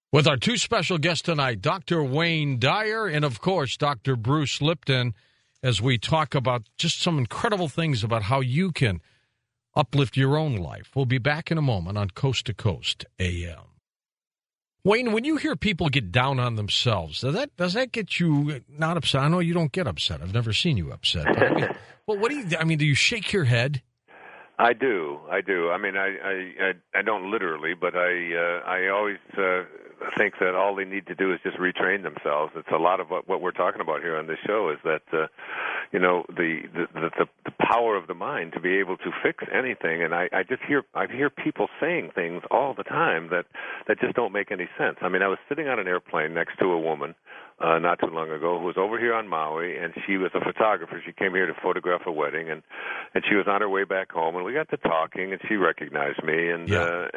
With our two special guests tonight, Dr. Wayne Dyer and, of course, Dr. Bruce Lipton, as we talk about just some incredible things about how you can uplift your own life. We'll be back in a moment on Coast to Coast AM. Wayne, when you hear people get down on themselves, does that get you not upset? I know you don't get upset. I've never seen you upset. But what do you shake your head? I do. I mean, I don't literally, but I always think that all they need to do is just retrain themselves. It's a lot of what we're talking about here on this show is that the power of the mind to be able to fix anything. And I hear people saying things all the time that just don't make any sense. I mean, I was sitting on an airplane next to a woman not too long ago who was over here on Maui, and she was a photographer. She came here to photograph a wedding, and she was on her way back home, and we got to talking, and she recognized me, and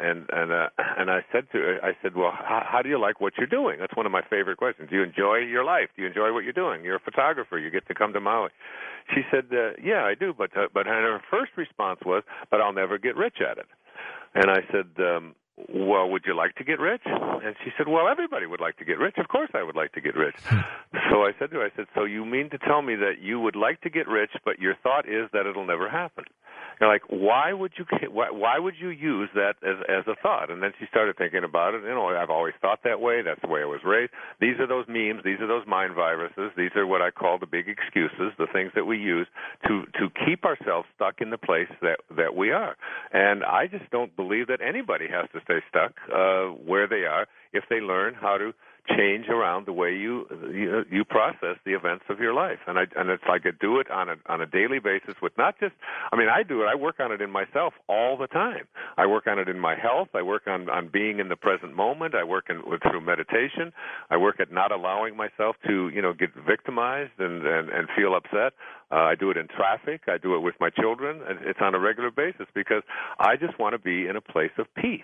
I said to her, I said, well, how do you like what you're doing? That's one of my favorite questions. Do you enjoy your life? Do you enjoy what you're doing? You're a photographer. You get to come to Maui. She said, yeah, I do, but her first response was, but I'll never get rich at it. And I said, well, would you like to get rich? And she said, well, everybody would like to get rich. Of course I would like to get rich. So I said to her, so you mean to tell me that you would like to get rich, but your thought is that it'll never happen? You're like, why would you use that as a thought? And then she started thinking about it. You know, I've always thought that way. That's the way I was raised. These are those memes. These are those mind viruses. These are what I call the big excuses, the things that we use to keep ourselves stuck in the place that we are. And I just don't believe that anybody has to stay stuck where they are if they learn how to change around the way you process the events of your life, and it's like I do it on a daily basis with not just. I mean, I do it. I work on it in myself all the time. I work on it in my health. I work on being in the present moment. I work through meditation. I work at not allowing myself to get victimized and feel upset. I do it in traffic. I do it with my children. It's on a regular basis because I just want to be in a place of peace.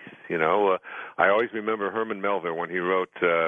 I always remember Herman Melville when he wrote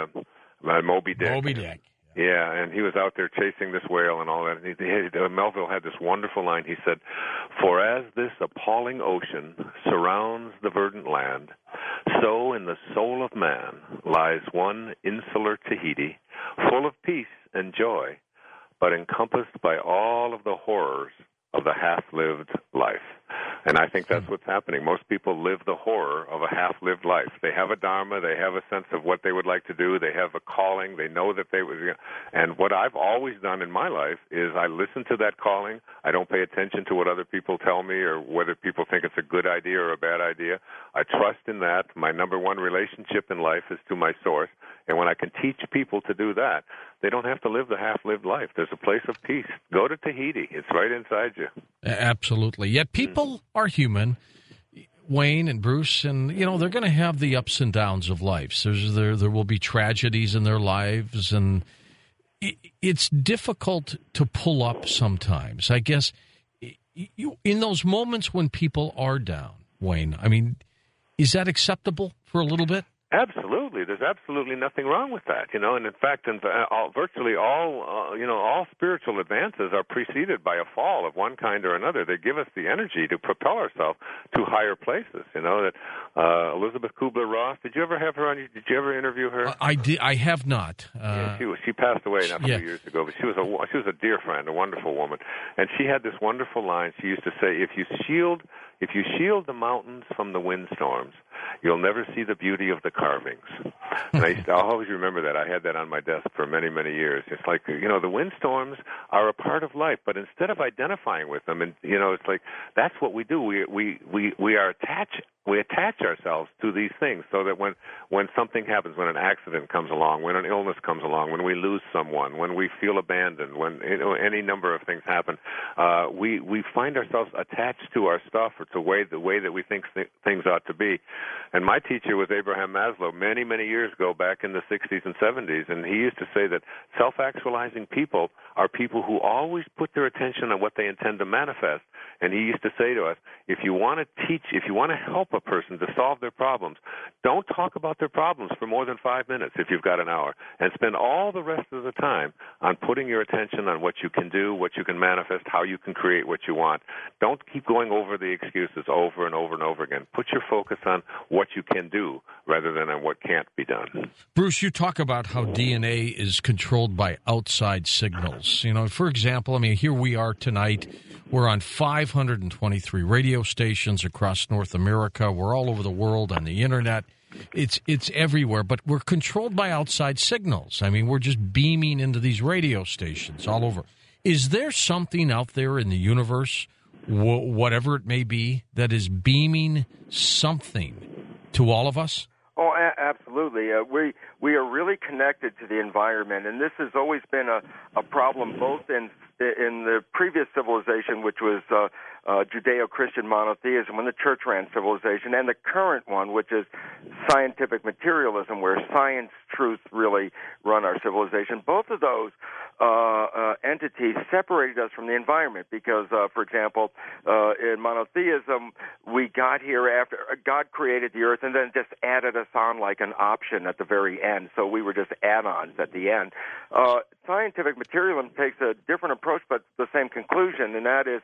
Moby Dick. Moby Dick. Yeah, and he was out there chasing this whale and all that. And Melville had this wonderful line. He said, "For as this appalling ocean surrounds the verdant land, so in the soul of man lies one insular Tahiti, full of peace and joy, but encompassed by all of the horrors of the half-lived life." And I think that's what's happening. Most people live the horror of a half-lived life. They have a dharma. They have a sense of what they would like to do. They have a calling. They know that they would. And what I've always done in my life is I listen to that calling. I don't pay attention to what other people tell me or whether people think it's a good idea or a bad idea. I trust in that. My number one relationship in life is to my source. And when I can teach people to do that, they don't have to live the half-lived life. There's a place of peace. Go to Tahiti. It's right inside you. Absolutely. Yet people are human, Wayne and Bruce, and, they're going to have the ups and downs of life. There will be tragedies in their lives, and it's difficult to pull up sometimes. I guess in those moments when people are down, Wayne, I mean, is that acceptable for a little bit? Absolutely. There's absolutely nothing wrong with that, and in fact, virtually all spiritual advances are preceded by a fall of one kind or another. They give us the energy to propel ourselves to higher places. That Elizabeth Kubler-Ross. Did you ever have her on? Did you ever interview her? I did. I have not. Yeah, she passed away not a few years ago, but she was a dear friend, a wonderful woman, and she had this wonderful line. She used to say, "If you shield the mountains from the windstorms, you'll never see the beauty of the carvings." And I'll always remember that. I had that on my desk for many, many years. It's like, the windstorms are a part of life, but instead of identifying with them, and it's like that's what we do. We are attached. We attach ourselves to these things so that when something happens, when an accident comes along, when an illness comes along, when we lose someone, when we feel abandoned, when any number of things happen, we find ourselves attached to our stuff or to the way that we think things ought to be. And my teacher was Abraham Maslow many, many years ago, back in the 60s and 70s, and he used to say that self-actualizing people are people who always put their attention on what they intend to manifest and he used to say to us, if you want to help a person to solve their problems, don't talk about their problems for more than 5 minutes if you've got an hour, and spend all the rest of the time on putting your attention on what you can do, what you can manifest, how you can create what you want. Don't keep going over the excuses over and over and over again. Put your focus on what you can do rather than on what can't be done. Bruce, you talk about how DNA is controlled by outside signals. For example, here we are tonight. We're on 523 radio stations across North America. We're all over the world on the internet. It's everywhere, but we're controlled by outside signals. We're just beaming into these radio stations all over. Is there something out there in the universe, whatever it may be, that is beaming something to all of us? Oh, absolutely. We are really connected to the environment, and this has always been a problem both in the previous civilization, which was Judeo-Christian monotheism, when the church ran civilization, and the current one, which is scientific materialism, where science, truth really run our civilization. Both of those entities separated us from the environment because, for example, in monotheism, we got here after God created the earth and then just added us on like an option at the very end. So we were just add-ons at the end. Scientific materialism takes a different approach but the same conclusion, and that is,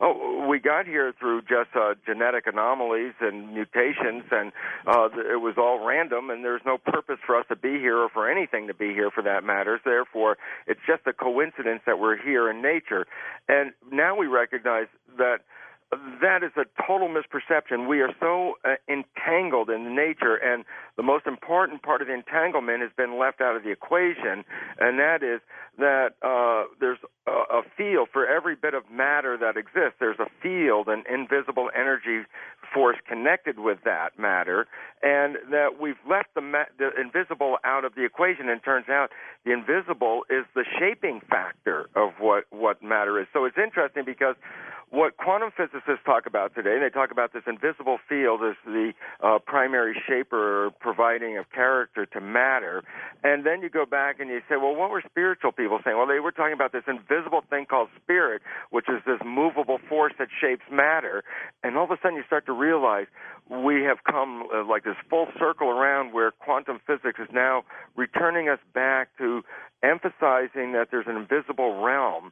we got here through just genetic anomalies and mutations, and it was all random, and there's no purpose for us to be here or for anything to be here for that matter. Therefore, it's just a coincidence that we're here in nature. And now we recognize that that is a total misperception. We are so entangled in nature, and the most important part of the entanglement has been left out of the equation, and that is that there's a field for every bit of matter that exists. There's a field, an invisible energy force connected with that matter, and that we've left the invisible out of the equation, and it turns out the invisible is the shaping factor of what matter is. So it's interesting because what quantum physicists talk about today, they talk about this invisible field as the primary shaper or providing of character to matter. And then you go back and you say, well, what were spiritual people saying? Well, they were talking about this invisible thing called spirit, which is this movable force that shapes matter. And all of a sudden you start to realize we have come like this full circle around where quantum physics is now returning us back to emphasizing that there's an invisible realm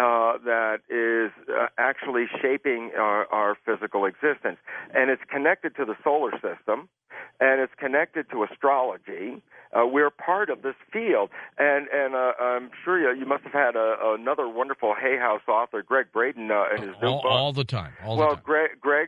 that is actually shaping our physical existence. And it's connected to the solar system, and it's connected to astrology. We're part of this field. And I'm sure you must have had another wonderful Hay House author, Greg Braden, in his new book. All the time. Greg's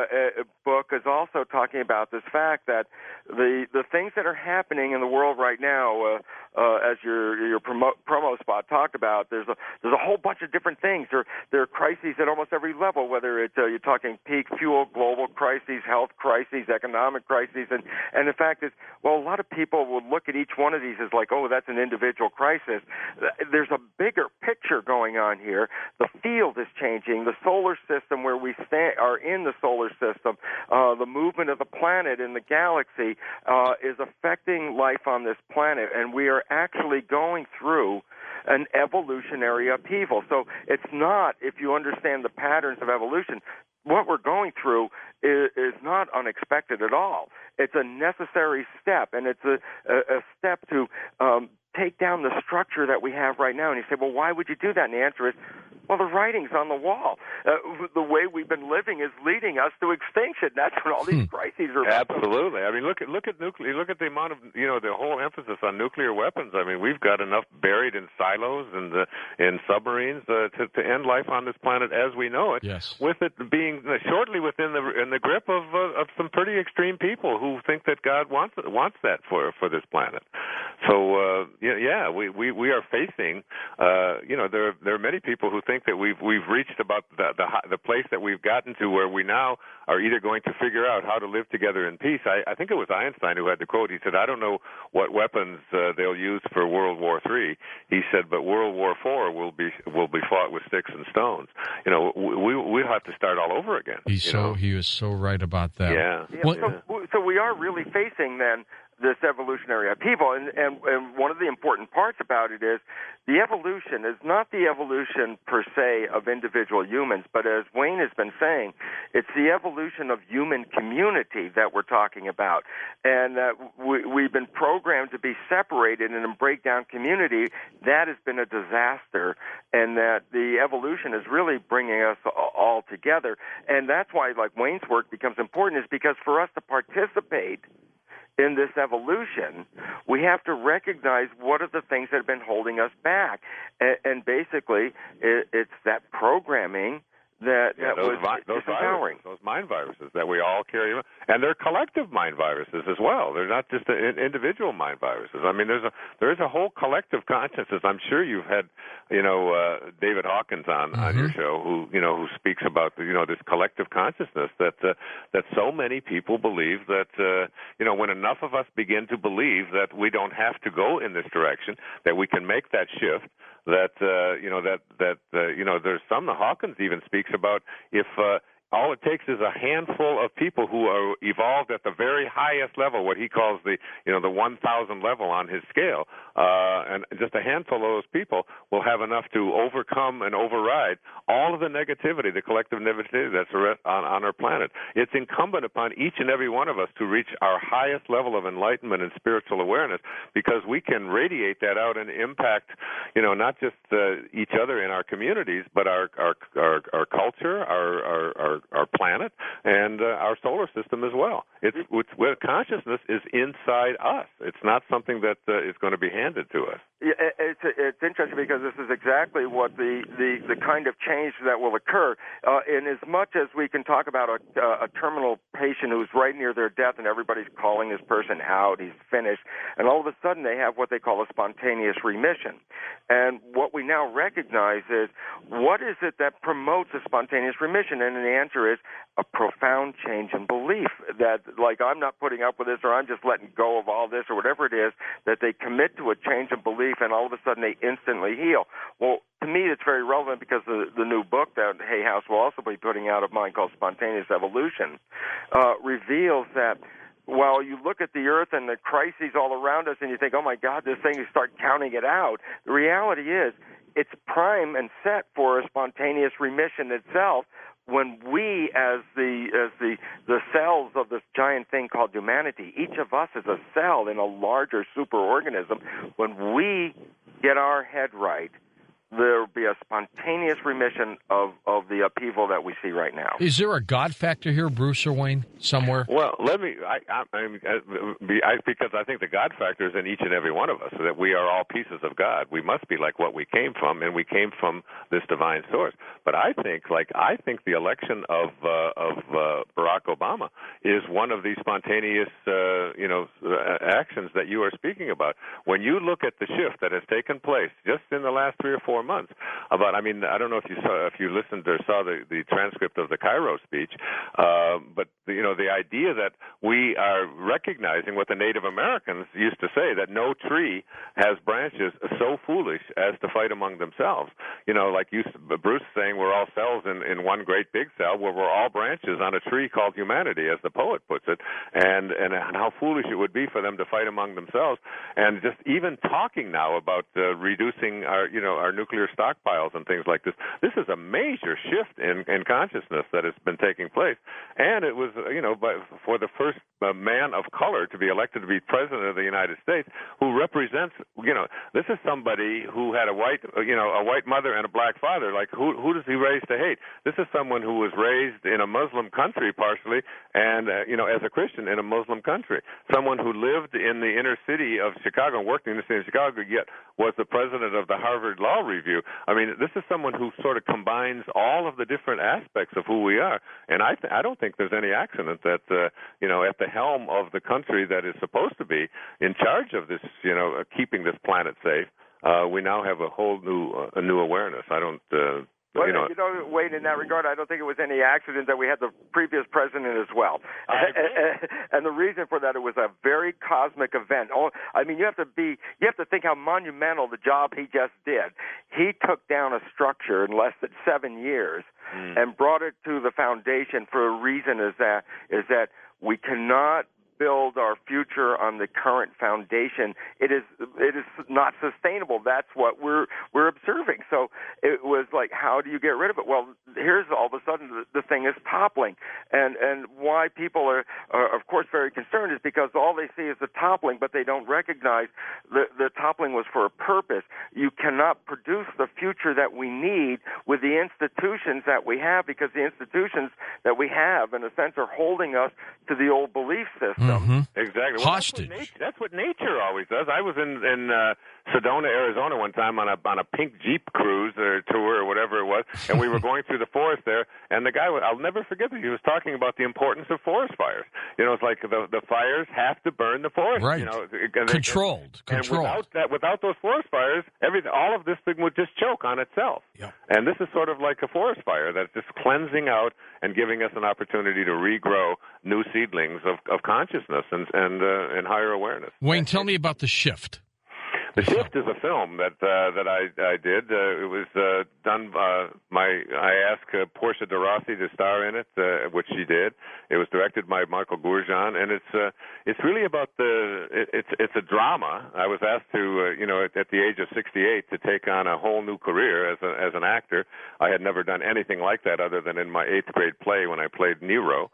book is also talking about this fact that the things that are happening in the world right now, as your promo spot talked about, there's a whole bunch of different things. There are crises at almost every level, whether it's you're talking peak fuel, global crises, health crises, economic crises, and the fact is, well, a lot of people will look at each one of these as like, oh, that's an individual crisis. There's a bigger picture going on here. The field is changing. The solar system where we are in the solar system, the movement of the planet in the galaxy is affecting life on this planet, and we are actually going through an evolutionary upheaval. So it's not, if you understand the patterns of evolution, what we're going through is not unexpected at all. It's a necessary step, and it's a step to take down the structure that we have right now. And you say, well, why would you do that? And the answer is, well, the writing's on the wall. The way we've been living is leading us to extinction. That's what all these crises are about. Absolutely. Look at nuclear. Look at the amount of the whole emphasis on nuclear weapons. We've got enough buried in silos and in submarines to end life on this planet as we know it. Yes. With it being shortly in the grip of some pretty extreme people who think that God wants that for this planet. So we are facing. There are many people who think that we've reached about the place that we've gotten to where we now are either going to figure out how to live together in peace. I think it was Einstein who had the quote. He said, "I don't know what weapons they'll use for World War III." He said, "But World War IV will be fought with sticks and stones." We'll have to start all over again. He was so right about that. Yeah. So we are really facing then this evolutionary upheaval. And one of the important parts about it is the evolution is not the evolution per se of individual humans, but as Wayne has been saying, it's the evolution of human community that we're talking about. And we've been programmed to be separated and break down community. That has been a disaster, and that the evolution is really bringing us all together. And that's why, like, Wayne's work becomes important, is because for us to participate in this evolution, we have to recognize what are the things that have been holding us back. And basically, it's that programming that was disempowering. Those mind viruses that we all carry, and they're collective mind viruses as well. They're not just individual mind viruses. I mean, there is a whole collective consciousness. I'm sure you've had, David Hawkins on your show, who speaks about this collective consciousness that so many people believe that when enough of us begin to believe that we don't have to go in this direction, that we can make that shift. That there's some. Hawkins even speaks about if all it takes is a handful of people who are evolved at the very highest level, what he calls the 1,000 level on his scale, and just a handful of those people will have enough to overcome and override all of the negativity, the collective negativity that's on our planet. It's incumbent upon each and every one of us to reach our highest level of enlightenment and spiritual awareness, because we can radiate that out and impact, not just each other in our communities, but our culture, our planet, and our solar system as well. Where consciousness is inside us. It's not something that is going to be handed to us. Yeah, it's interesting because this is exactly what the kind of change that will occur. In as much as we can talk about a terminal patient who's right near their death and everybody's calling this person out, he's finished, and all of a sudden they have what they call a spontaneous remission. And what we now recognize is, what is it that promotes a spontaneous remission? And the answer is a profound change in belief that, like, I'm not putting up with this, or I'm just letting go of all this, or whatever it is, that they commit to a change in belief, and all of a sudden they instantly heal. Well, to me, it's very relevant because the new book that Hay House will also be putting out of mine, called Spontaneous Evolution, reveals that while you look at the earth and the crises all around us and you think, oh my God, this thing, you start counting it out, the reality is it's prime and set for a spontaneous remission itself, when we, as the cells of this giant thing called humanity, each of us is a cell in a larger superorganism, when we get our head right, there will be a spontaneous remission of the upheaval that we see right now. Is there a God factor here, Bruce or Wayne, somewhere? Well, because I think the God factor is in each and every one of us, so that we are all pieces of God. We must be like what we came from, and we came from this divine source. But I think the election of Barack Obama is one of these spontaneous, actions that you are speaking about. When you look at the shift that has taken place just in the last 3 or 4 months, I don't know if you listened or saw the transcript of the Cairo speech, but the idea that we are recognizing what the Native Americans used to say, that no tree has branches so foolish as to fight among themselves. Like Bruce saying, we're all cells in one great big cell, where we're all branches on a tree called humanity, as the poet puts it, and how foolish it would be for them to fight among themselves. And just even talking now about reducing our nuclear stockpiles and things like this. This is a major shift in consciousness that has been taking place. And it was, for the first man of color to be elected to be president of the United States, who represents, this is somebody who had a white mother and a black father. Like, who does he raise to hate? This is someone who was raised in a Muslim country partially, and, as a Christian in a Muslim country. Someone who lived in the inner city of Chicago, worked in the city of Chicago, yet was the president of the Harvard Law Review. I mean, this is someone who sort of combines all of the different aspects of who we are. And I don't think there's any accident that, at the helm of the country that is supposed to be in charge of this, keeping this planet safe, we now have a whole new awareness. I don't... Wayne, in that regard, I don't think it was any accident that we had the previous president as well. And the reason for that, it was a very cosmic event. You have to think how monumental the job he just did. He took down a structure in less than 7 years and brought it to the foundation for a reason, is that we cannot build our future on the current foundation, it is not sustainable. That's what we're observing. So it was like, how do you get rid of it? Well, here's all of a sudden the thing is toppling, and why people are of course very concerned is because all they see is the toppling, but they don't recognize the toppling was for a purpose. You cannot produce the future that we need with the institutions that we have, because the institutions that we have, in a sense, are holding us to the old belief system. Mm-hmm. Exactly. Well, Hostage. That's what nature always does. I was in Sedona, Arizona one time on a pink Jeep cruise or tour or whatever it was, and we were going through the forest there, and the guy, I'll never forget that he was talking about the importance of forest fires. You know, it's like the fires have to burn the forest. Right. You know, Controlled. And without those forest fires, all of this thing would just choke on itself. Yep. And this is sort of like a forest fire that's just cleansing out and giving us an opportunity to regrow new seedlings of consciousness and higher awareness. Wayne, tell me about The Shift. The Shift is a film that I did. It was done. I asked Portia de Rossi to star in it, which she did. It was directed by Michael Gourjan, and it's really about it's a drama. I was asked to at the age of 68 to take on a whole new career as an actor. I had never done anything like that other than in my 8th grade play when I played Nero,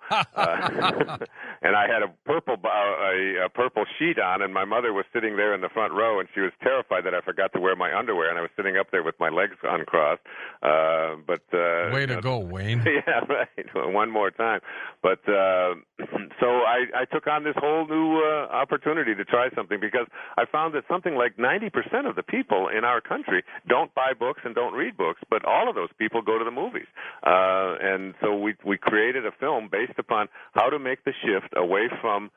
and I had a purple sheet on, and my mother was sitting there in the front row, and she was terrified that I forgot to wear my underwear, and I was sitting up there with my legs uncrossed. Way to go, Wayne. Yeah, right. One more time. But so I took on this whole new opportunity to try something, because I found that something like 90% of the people in our country don't buy books and don't read books, but all of those people go to the movies. And so we created a film based upon how to make the shift away from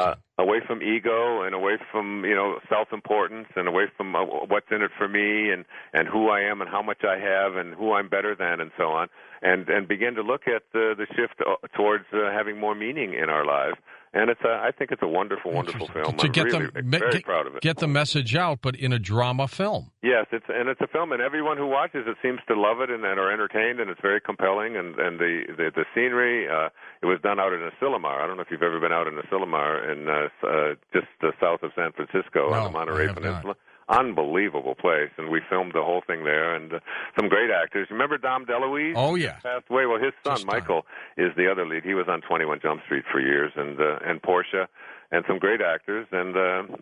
ego and away from self-importance and away from what's in it for me and who I am and how much I have and who I'm better than and so on, and begin to look at the shift towards having more meaning in our lives. And I think it's a wonderful, wonderful film. I'm very proud of it. Get the message out, but in a drama film. Yes, it's a film, and everyone who watches it seems to love it and are entertained, and it's very compelling. And the scenery, it was done out in Asilomar. I don't know if you've ever been out in Asilomar, in just south of San Francisco on the Monterey Peninsula. Unbelievable place, and we filmed the whole thing there, and some great actors. Remember Dom DeLuise? Oh, yeah. Passed away. Well, his son, Michael, is the other lead. He was on 21 Jump Street for years, and Portia, and some great actors, and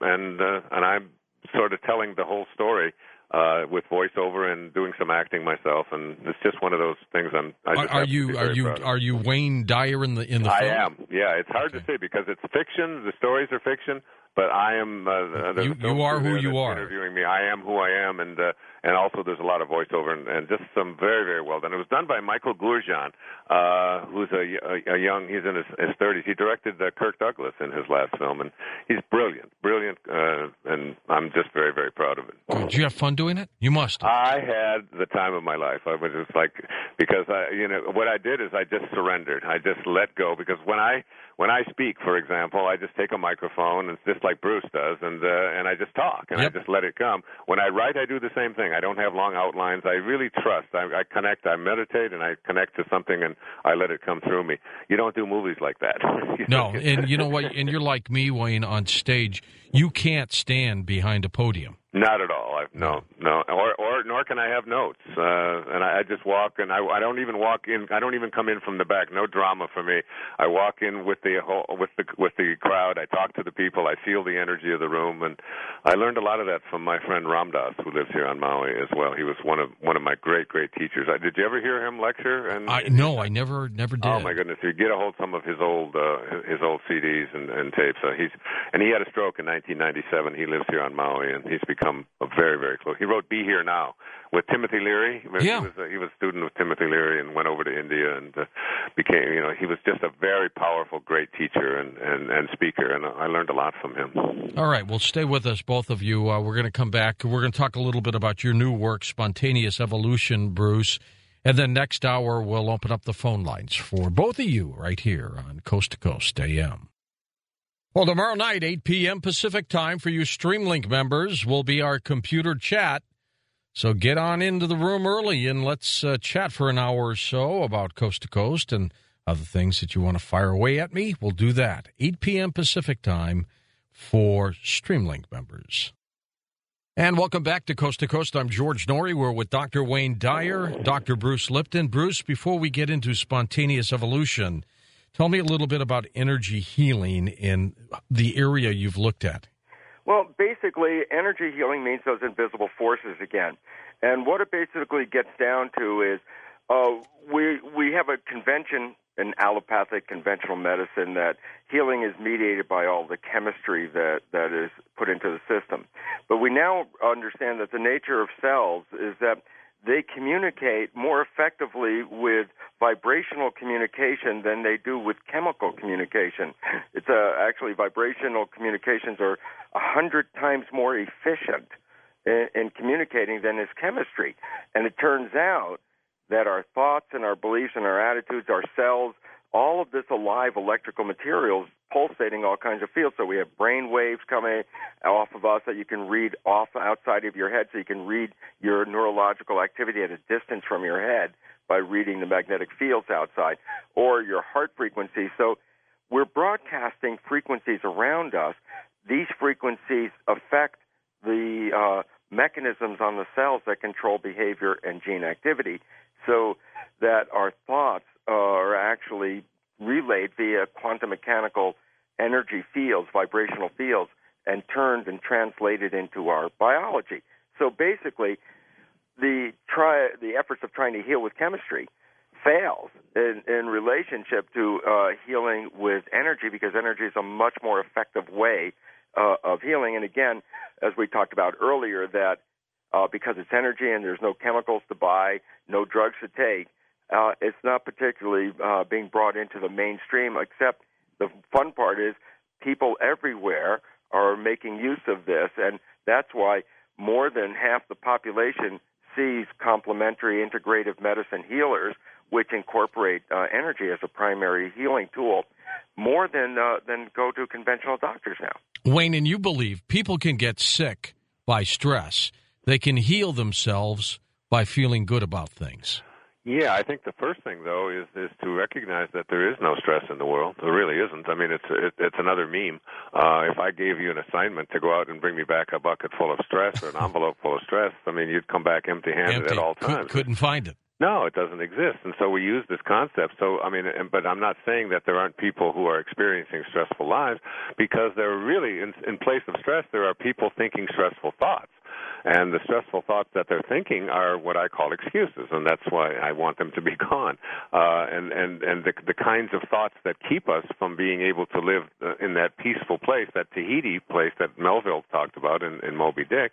I'm sort of telling the whole story with voiceover and doing some acting myself, and it's just one of those things. Are you Wayne Dyer in the film? I am. Yeah, it's hard to say because it's fiction. The stories are fiction. But I am. You are who you are. Interviewing me, I am who I am, and also there's a lot of voiceover and just some very, very well done. It was done by Michael Gourjan, who's a young. He's in his 30s. He directed Kirk Douglas in his last film, and he's brilliant, and I'm just very, very proud of it. Did you have fun doing it? You must. I had the time of my life. I was just like, because what I did is I just surrendered. I just let go, because when I speak, for example, I just take a microphone, and it's just like Bruce does, and I just talk, and I just let it come. When I write, I do the same thing. I don't have long outlines. I really trust. I connect. I meditate, and I connect to something, and I let it come through me. You don't do movies like that. No, and you know what? And you're like me, Wayne, on stage. You can't stand behind a podium. Not at all. No. Or nor can I have notes. And I just walk, and I don't even walk in. I don't even come in from the back. No drama for me. I walk in with the crowd. I talk to the people. I feel the energy of the room, and I learned a lot of that from my friend Ramdas, who lives here on Maui as well. He was one of my great teachers. Did you ever hear him lecture? No, I never did. Oh my goodness! You get a hold of some of his old CDs and tapes. He had a stroke in 1997. He lives here on Maui, and he's become a very, very close. He wrote "Be Here Now" with Timothy Leary. Yeah. He was a student with Timothy Leary and went over to India and became. He was just a very powerful, great teacher and speaker, and I learned a lot from him. All right, well, stay with us, both of you. We're going to come back. We're going to talk a little bit about your new work, Spontaneous Evolution, Bruce. And then next hour, we'll open up the phone lines for both of you right here on Coast to Coast AM. Well, tomorrow night, 8 p.m. Pacific time, for you StreamLink members, will be our computer chat. So get on into the room early and let's chat for an hour or so about Coast to Coast and other things that you want to fire away at me, we'll do that. 8 p.m. Pacific time for Streamlink members. And welcome back to Coast. I'm George Noory. We're with Dr. Wayne Dyer, Dr. Bruce Lipton. Bruce, before we get into spontaneous evolution, tell me a little bit about energy healing in the area you've looked at. Well, basically, energy healing means those invisible forces again. And what it basically gets down to is we have a convention in allopathic conventional medicine that healing is mediated by all the chemistry that is put into the system. But we now understand that the nature of cells is that they communicate more effectively with vibrational communication than they do with chemical communication. It's actually vibrational communications are 100 times more efficient in communicating than is chemistry. And it turns out that our thoughts and our beliefs and our attitudes, our cells, all of this alive electrical materials pulsating all kinds of fields. So we have brain waves coming off of us that you can read off outside of your head, so you can read your neurological activity at a distance from your head by reading the magnetic fields outside, or your heart frequency. So we're broadcasting frequencies around us. These frequencies affect the mechanisms on the cells that control behavior and gene activity, so that our thoughts are actually relayed via quantum mechanical energy fields, vibrational fields, and turned and translated into our biology. So basically, the efforts of trying to heal with chemistry fails in relationship to healing with energy, because energy is a much more effective way of healing. And again, as we talked about earlier, that because it's energy and there's no chemicals to buy, no drugs to take, it's not particularly being brought into the mainstream, except the fun part is people everywhere are making use of this, and that's why more than half the population sees complementary integrative medicine healers, which incorporate energy as a primary healing tool, more than go to conventional doctors now. Wayne, and you believe people can get sick by stress. They can heal themselves by feeling good about things. Yeah, I think the first thing, though, is to recognize that there is no stress in the world. There really isn't. I mean, it's another meme. If I gave you an assignment to go out and bring me back a bucket full of stress or an envelope full of stress, I mean, you'd come back empty-handed at all times. Couldn't find it. No, it doesn't exist. And so we use this concept. So, I mean, but I'm not saying that there aren't people who are experiencing stressful lives, because there are really, in place of stress, there are people thinking stressful thoughts. And the stressful thoughts that they're thinking are what I call excuses, and that's why I want them to be gone. And the kinds of thoughts that keep us from being able to live in that peaceful place, that Tahiti place that Melville talked about in Moby Dick,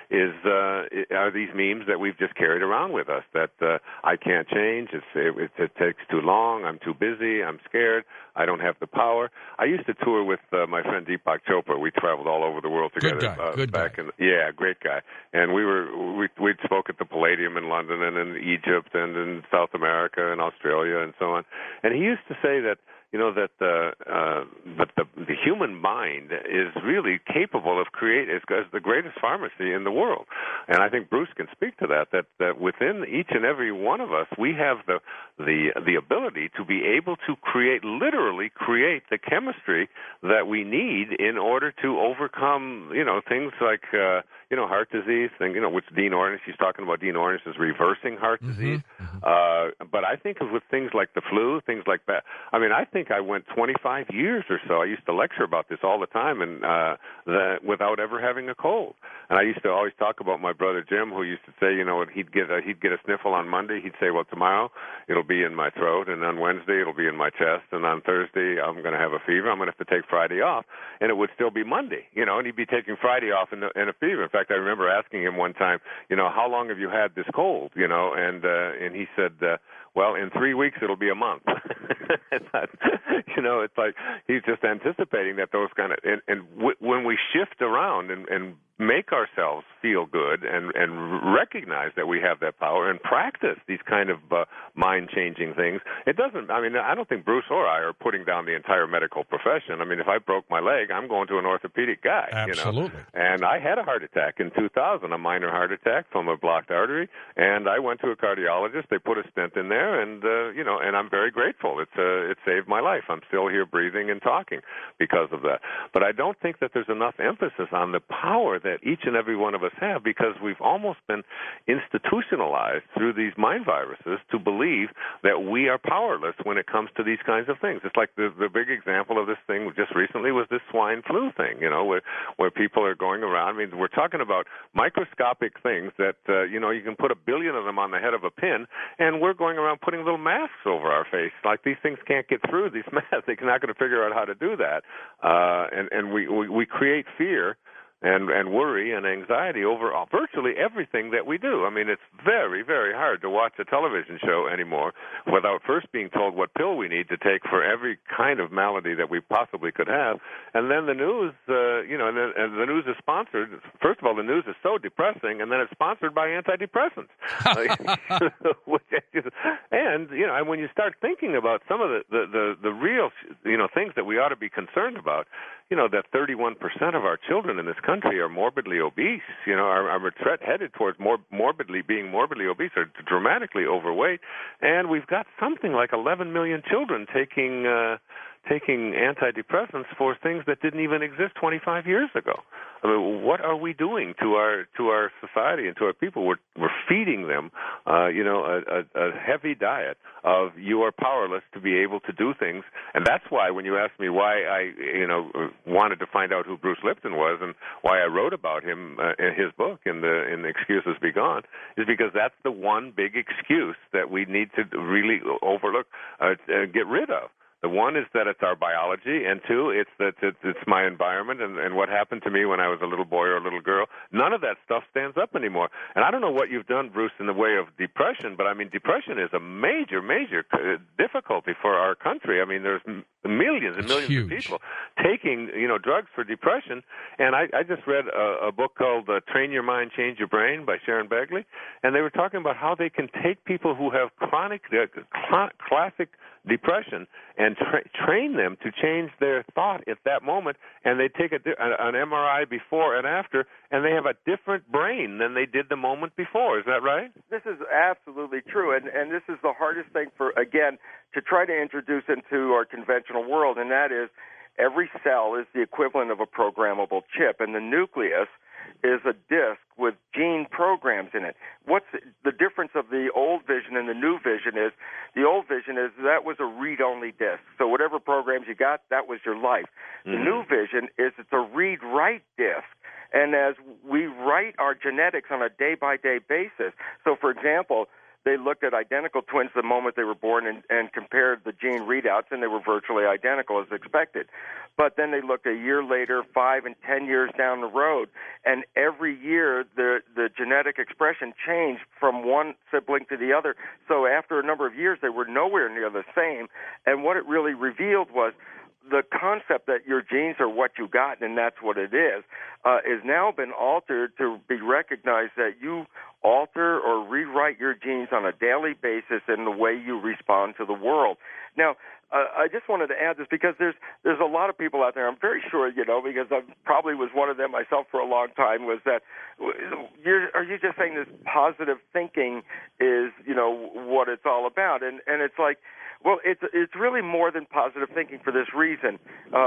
are these memes that we've just carried around with us, that I can't change, it takes too long, I'm too busy, I'm scared, I don't have the power. I used to tour with my friend Deepak Chopra. We traveled all over the world together. Good guy. Yeah, great guy. And we'd spoke at the Palladium in London and in Egypt and in South America and Australia and so on. And he used to say that, you know, that the human mind is really capable of creating, is the greatest pharmacy in the world. And I think Bruce can speak to that within each and every one of us, we have the ability to be able to literally create the chemistry that we need in order to overcome, you know, things like, heart disease, which Dean Ornish, he's talking about Dean Ornish is reversing heart disease. But I think with things like the flu, things like that, I mean, I think I went 25 years or so. I used to lecture about this all the time, and without ever having a cold. And I used to always talk about my brother Jim, who used to say, he'd get a sniffle on Monday. He'd say, well, tomorrow it'll be in my throat, and on Wednesday it'll be in my chest, and on Thursday I'm going to have a fever. I'm going to have to take Friday off, and it would still be Monday, and he'd be taking Friday off in a fever. In fact, I remember asking him one time, how long have you had this cold? And he said, well, in 3 weeks it'll be a month. It's like he's just anticipating that those kind of, when we shift around and make ourselves feel good and recognize that we have that power and practice these kind of mind-changing things. It doesn't, I mean, I don't think Bruce or I are putting down the entire medical profession. I mean, if I broke my leg, I'm going to an orthopedic guy. Absolutely. You know? And I had a heart attack in 2000, a minor heart attack from a blocked artery, and I went to a cardiologist. They put a stent in there, and and I'm very grateful. It saved my life. I'm still here breathing and talking because of that. But I don't think that there's enough emphasis on the power that each and every one of us have, because we've almost been institutionalized through these mind viruses to believe that we are powerless when it comes to these kinds of things. It's like the big example of this thing just recently was this swine flu thing, where people are going around. I mean, we're talking about microscopic things that, you can put 1 billion of them on the head of a pin, and we're going around putting little masks over our face. Like, these things can't get through these masks. They're not going to figure out how to do that. And we create fear and worry and anxiety over virtually everything that we do. I mean, it's very, very hard to watch a television show anymore without first being told what pill we need to take for every kind of malady that we possibly could have. And then the news, and the news is sponsored. First of all, the news is so depressing, and then it's sponsored by antidepressants. And when you start thinking about some of the real, things that we ought to be concerned about, that 31% of our children in this country are morbidly obese, are headed towards being morbidly obese or dramatically overweight. And we've got something like 11 million children taking antidepressants for things that didn't even exist 25 years ago. I mean, what are we doing to our society and to our people? We're feeding them, a heavy diet of you are powerless to be able to do things. And that's why when you asked me why I, wanted to find out who Bruce Lipton was and why I wrote about him in his book, in the Excuses Be Gone, is because that's the one big excuse that we need to really overlook, get rid of. The one is that it's our biology, and two, it's that it's my environment and what happened to me when I was a little boy or a little girl. None of that stuff stands up anymore. And I don't know what you've done, Bruce, in the way of depression, but I mean, depression is a major, major difficulty for our country. I mean, there's millions and millions of people taking, drugs for depression. And I just read a book called Train Your Mind, Change Your Brain by Sharon Begley, and they were talking about how they can take people who have classic depression and train them to change their thought at that moment, and they take an MRI before and after, and they have a different brain than they did the moment before. Is that right? This is absolutely true, and this is the hardest thing to try to introduce into our conventional world, and that is every cell is the equivalent of a programmable chip, and the nucleus is a disk with gene programs in it. What's the difference of the old vision and the new vision is the old vision is that was a read-only disk. So whatever programs you got, that was your life. Mm-hmm. The new vision is it's a read-write disk. And as we write our genetics on a day-by-day basis, so for example, they looked at identical twins the moment they were born and compared the gene readouts, and they were virtually identical as expected. But then they looked a year later, 5 and 10 years down the road, and every year the genetic expression changed from one sibling to the other. So after a number of years, they were nowhere near the same. And what it really revealed was the concept that your genes are what you got and that's what it is now been altered to be recognized that you alter or rewrite your genes on a daily basis in the way you respond to the world. Now, I just wanted to add this because there's a lot of people out there, I'm very sure, because I probably was one of them myself for a long time, was that, are you just saying this positive thinking is, what it's all about? And it's like, well, it's really more than positive thinking for this reason,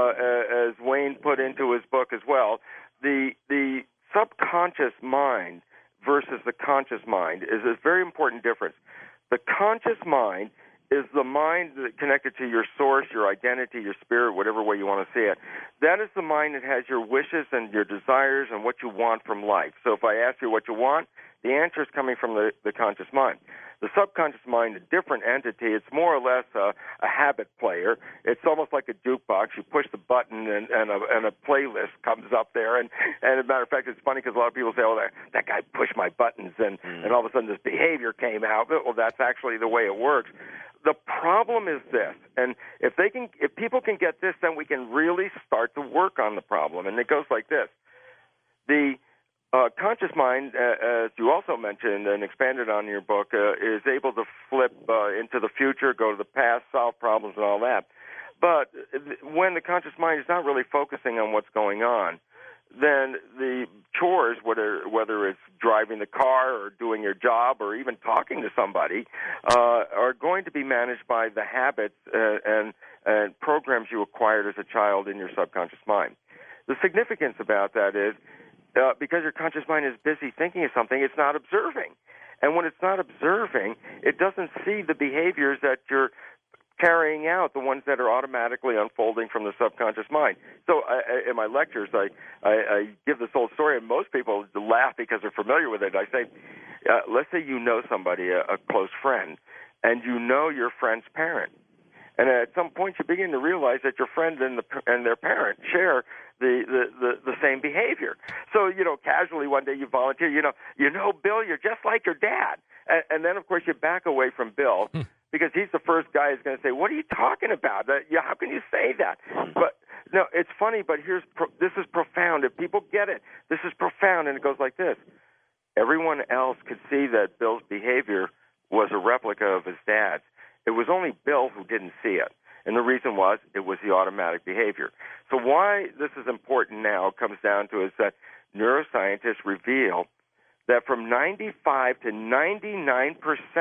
as Wayne put into his book as well. The subconscious mind versus the conscious mind is a very important difference. The conscious mind is the mind connected to your source, your identity, your spirit, whatever way you want to see it. That is the mind that has your wishes and your desires and what you want from life. So if I ask you what you want, the answer is coming from the conscious mind. The subconscious mind, a different entity, it's more or less a habit player. It's almost like a jukebox. You push the button and a playlist comes up there. And as a matter of fact, it's funny because a lot of people say, oh, that guy pushed my buttons and all of a sudden this behavior came out. Well, that's actually the way it works. The problem is this, and if people can get this, then we can really start to work on the problem. And it goes like this. Conscious mind, as you also mentioned and expanded on in your book, is able to flip into the future, go to the past, solve problems and all that. But when the conscious mind is not really focusing on what's going on, then the chores, whether it's driving the car or doing your job or even talking to somebody, are going to be managed by the habits and programs you acquired as a child in your subconscious mind. The significance about that is because your conscious mind is busy thinking of something, it's not observing. And when it's not observing, it doesn't see the behaviors that you're carrying out, the ones that are automatically unfolding from the subconscious mind. So in my lectures, I give this old story, and most people laugh because they're familiar with it. I say, let's say you know somebody, a close friend, and you know your friend's parent. And at some point, you begin to realize that your friend and their parent share the same behavior. So, casually one day you volunteer, Bill, you're just like your dad. And then, of course, you back away from Bill because he's the first guy who's going to say, what are you talking about? How can you say that? But, no, it's funny, but this is profound. If people get it, this is profound, and it goes like this. Everyone else could see that Bill's behavior was a replica of his dad's. It was only Bill who didn't see it. And the reason was it was the automatic behavior. So why this is important now comes down to is that neuroscientists reveal that from 95 to 99%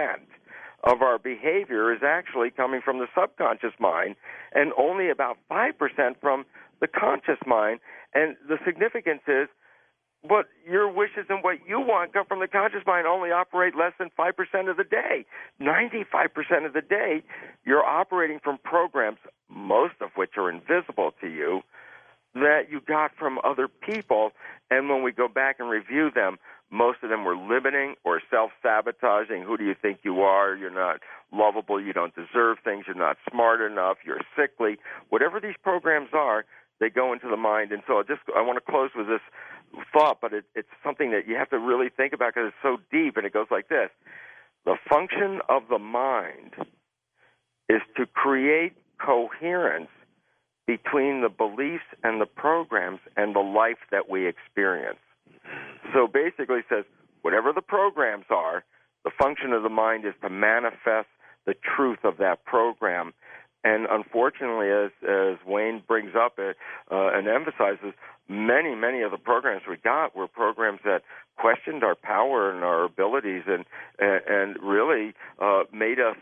of our behavior is actually coming from the subconscious mind and only about 5% from the conscious mind. And the significance is what your wishes and what you want come from the conscious mind only operate less than 5% of the day. 95% of the day, you're operating from programs, most of which are invisible to you, that you got from other people. And when we go back and review them, most of them were limiting or self-sabotaging. Who do you think you are? You're not lovable. You don't deserve things. You're not smart enough. You're sickly. Whatever these programs are, they go into the mind. And so I want to close with this thought, but it's something that you have to really think about because it's so deep, and it goes like this. The function of the mind is to create coherence between the beliefs and the programs and the life that we experience. So basically it says, whatever the programs are, the function of the mind is to manifest the truth of that program. And unfortunately, as Wayne brings up and emphasizes, many of the programs we got were programs that questioned our power and our abilities and really made us,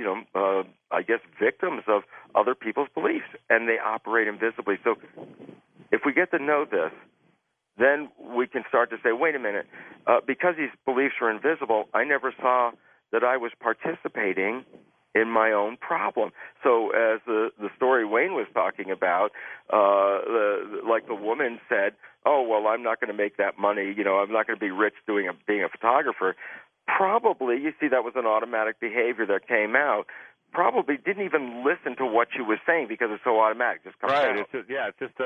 I guess, victims of other people's beliefs, and they operate invisibly. So if we get to know this, then we can start to say, wait a minute, because these beliefs are invisible, I never saw that I was participating in my own problem. So as the story Wayne was talking about, like the woman said, oh, well, I'm not going to make that money. I'm not going to be rich being a photographer. Probably, you see, that was an automatic behavior that came out. Probably didn't even listen to what she was saying because it's so automatic. Just comes out. It's just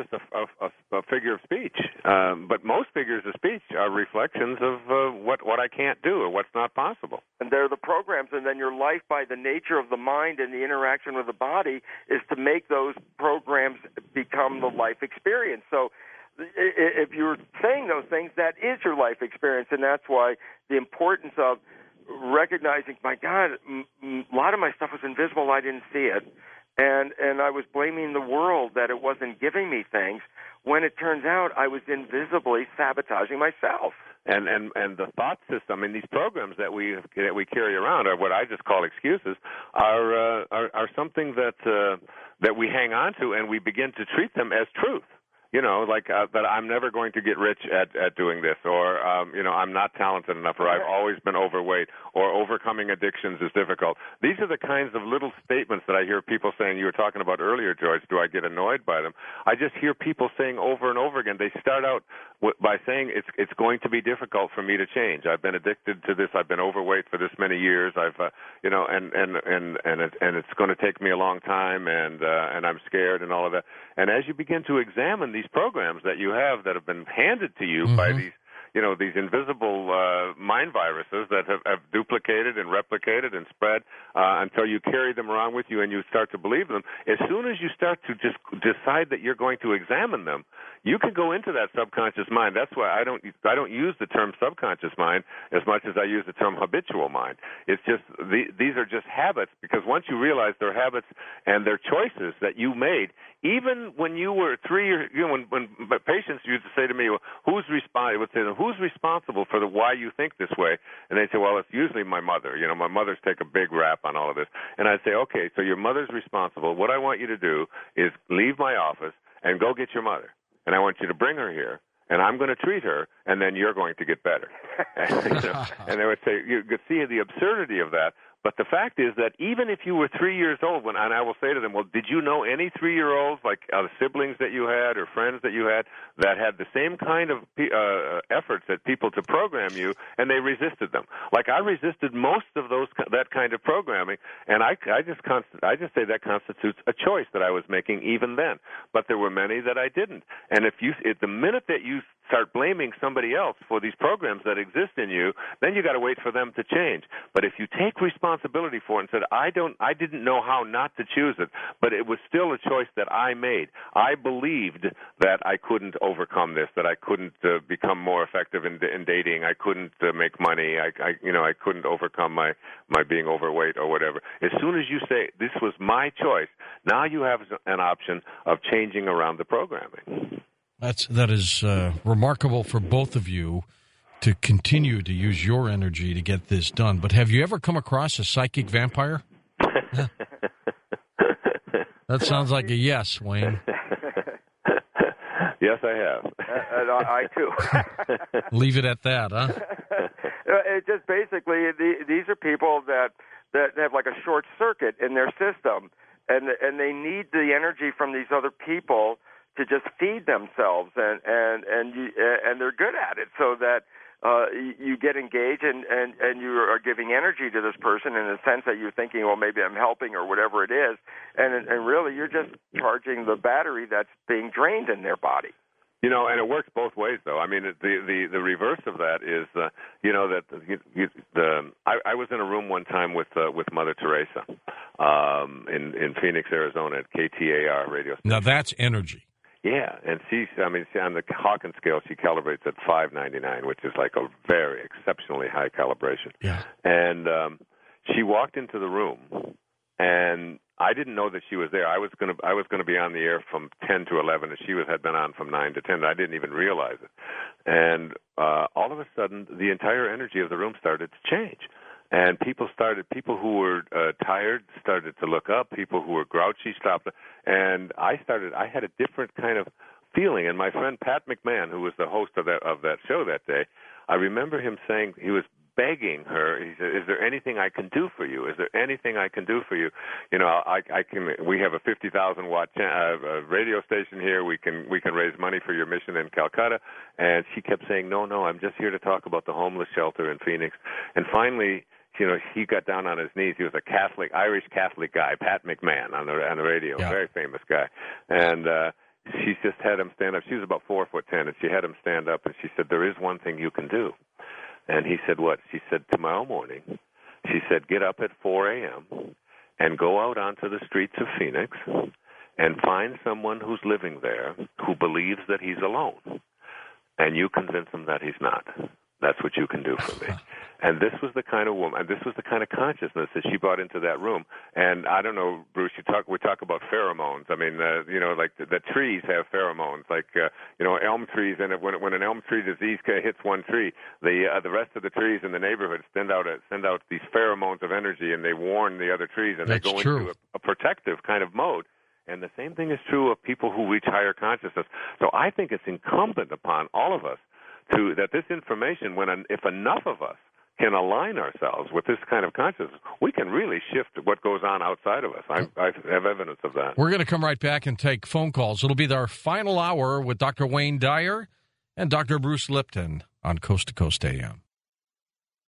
a figure of speech. But most figures of speech are reflections of what I can't do or what's not possible. And they're the programs, and then your life, by the nature of the mind and the interaction with the body, is to make those programs become the life experience. So if you're saying those things, that is your life experience, and that's why the importance of recognizing, my God, a lot of my stuff was invisible. I didn't see it. And I was blaming the world that it wasn't giving me things, when it turns out I was invisibly sabotaging myself. And the thought system and these programs that we carry around are what I just call excuses, are something that we hang on to, and we begin to treat them as truth. Like that I'm never going to get rich at doing this, or, I'm not talented enough, or I've always been overweight, or overcoming addictions is difficult. These are the kinds of little statements that I hear people saying. You were talking about earlier, George. Do I get annoyed by them? I just hear people saying over and over again. They start out by saying it's going to be difficult for me to change. I've been addicted to this. I've been overweight for this many years. I've, and it's going to take me a long time, and I'm scared and all of that. And as you begin to examine these programs that you have that have been handed to you by these, these invisible mind viruses that have duplicated and replicated and spread until you carry them around with you and you start to believe them. As soon as you start to just decide that you're going to examine them, you can go into that subconscious mind. That's why I don't use the term subconscious mind as much as I use the term habitual mind. It's just these are just habits, because once you realize they're habits and they're choices that you made, even when you were 3 years, when patients used to say to me, well, who's responsible for why you think this way? And they'd say, well, it's usually my mother. My mother's take a big rap on all of this. And I'd say, okay, so your mother's responsible. What I want you to do is leave my office and go get your mother. And I want you to bring her here, and I'm going to treat her, and then you're going to get better. And they would say, you could see the absurdity of that. But the fact is that even if you were 3 years old, and I will say to them, well, did you know any 3-year-olds, like siblings that you had or friends that you had, that had the same kind of efforts at people to program you, and they resisted them? Like I resisted most of that kind of programming, and I just say that constitutes a choice that I was making even then. But there were many that I didn't. And the minute that you start blaming somebody else for these programs that exist in you, then you got to wait for them to change. But if you take responsibility for it and said, I didn't know how not to choose it, but it was still a choice that I made. I believed that I couldn't overcome this, that I couldn't become more effective in dating. I couldn't make money. I couldn't overcome my being overweight or whatever. As soon as you say this was my choice, now you have an option of changing around the programming. That is remarkable for both of you to continue to use your energy to get this done. But have you ever come across a psychic vampire? That sounds like a yes, Wayne. Yes, I have. And I too. Leave it at that, huh? It just basically, these are people that have like a short circuit in their system, and they need the energy from these other people to just feed themselves, and they're good at it, so that you get engaged and you are giving energy to this person in the sense that you're thinking, well, maybe I'm helping or whatever it is, and really you're just charging the battery that's being drained in their body. And it works both ways, though. I mean, the reverse of that is, I was in a room one time with Mother Teresa in Phoenix, Arizona, at KTAR radio station. Now that's energy. Yeah, and on the Hawkins scale, she calibrates at 599, which is like a very exceptionally high calibration. Yeah. And she walked into the room, and I didn't know that she was there. I was going to be on the air from 10 to 11, and she had been on from 9 to 10. I didn't even realize it. And all of a sudden, the entire energy of the room started to change. And people who were tired started to look up. People who were grouchy stopped. And I had a different kind of feeling. And my friend Pat McMahon, who was the host of that show that day, I remember him saying, he was begging her. He said, "Is there anything I can do for you? Is there anything I can do for you? We have a 50,000 watt radio station here. We can raise money for your mission in Calcutta." And she kept saying, "No, I'm just here to talk about the homeless shelter in Phoenix." And finally, he got down on his knees. He was a Irish Catholic guy, Pat McMahon, on the radio, yeah. Very famous guy. And she just had him stand up. She was about 4'10", and she had him stand up, and she said, "There is one thing you can do." And he said, "What?" She said, "Tomorrow morning," she said, "get up at 4 a.m. and go out onto the streets of Phoenix and find someone who's living there who believes that he's alone, and you convince him that he's not. That's what you can do for me." And this was the kind of woman, and this was the kind of consciousness that she brought into that room. And I don't know, Bruce, we talk about pheromones. I mean, like the trees have pheromones, like elm trees. And when an elm tree disease hits one tree, the rest of the trees in the neighborhood send out these pheromones of energy, and they warn the other trees, and That's they go true. into a protective kind of mode. And the same thing is true of people who reach higher consciousness. So I think it's incumbent upon all of us that this information, if enough of us can align ourselves with this kind of consciousness, we can really shift what goes on outside of us. I have evidence of that. We're going to come right back and take phone calls. It'll be our final hour with Dr. Wayne Dyer and Dr. Bruce Lipton on Coast to Coast AM.